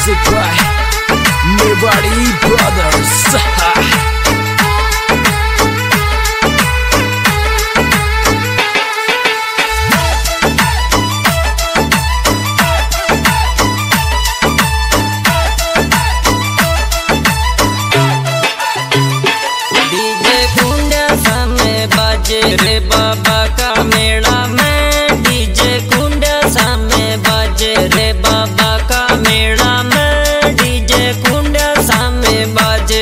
Music by Mewari Brothers. रे बाबा का मेला में डीजे कुंडा सामने बाजे रे बाबा का मेला में डीजे कुंडा सामने बाजे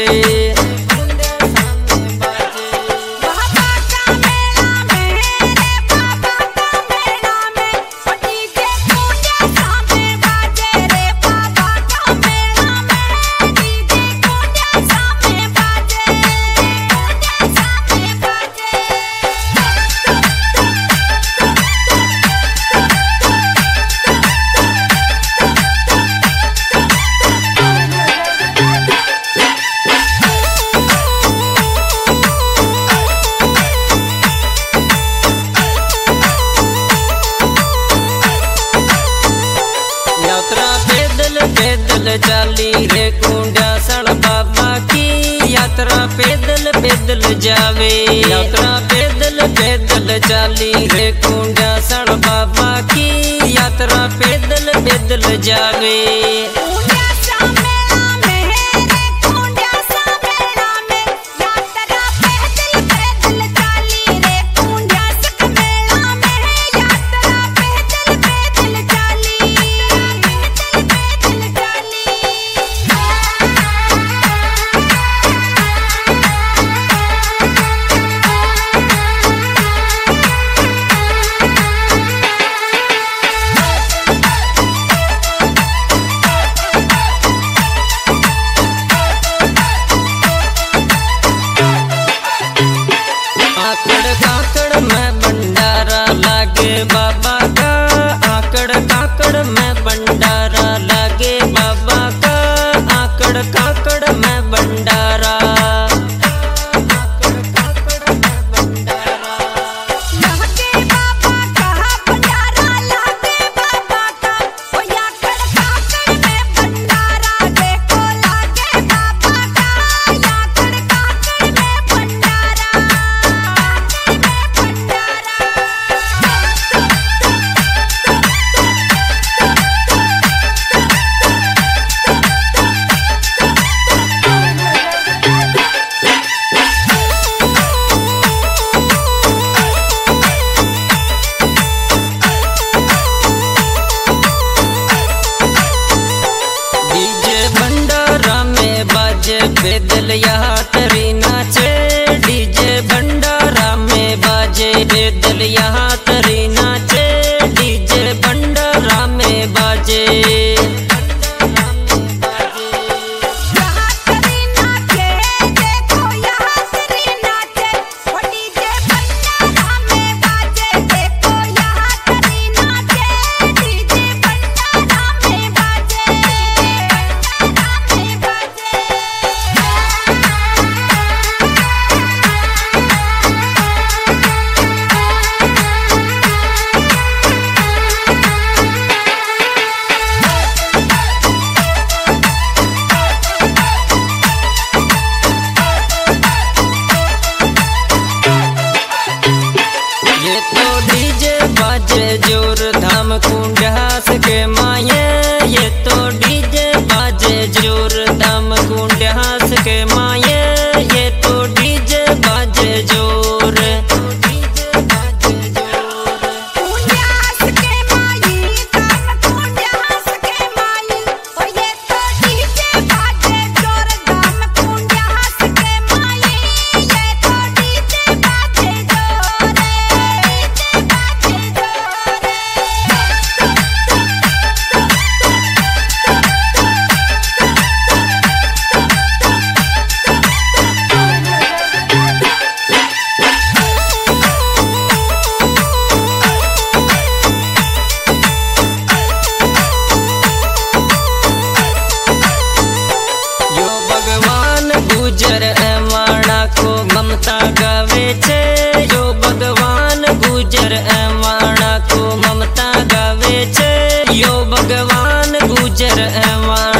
पैदल चाली रे कुंडा सड़ बाबा की यात्रा पैदल पैदल जावे यात्रा पैदल पैदल चाली रे कुंडा सड़ बाबा की यात्रा पैदल पैदल जावे काकड़ में भंडारा लागे बाबा का आकड़ काकड़ में भंडारा लागे बाबा का आकड़ काकड़ में भंडारा पैदल यहाँ तरी नाचे डीजे भंडारा में बाजे पैदल यहाँ तरी नाचे डीजे भंडारा में बाजे जोर धाम कुंडास के माये ये तो डीजे बाजे जोर धाम कुंडास के माये ये तो डीजे बाजे जोर गुजर एवाणा को ममता गावे छे यो भगवान गुजर एवाणा को ममता गावे छे यो भगवान गुजर एवाणा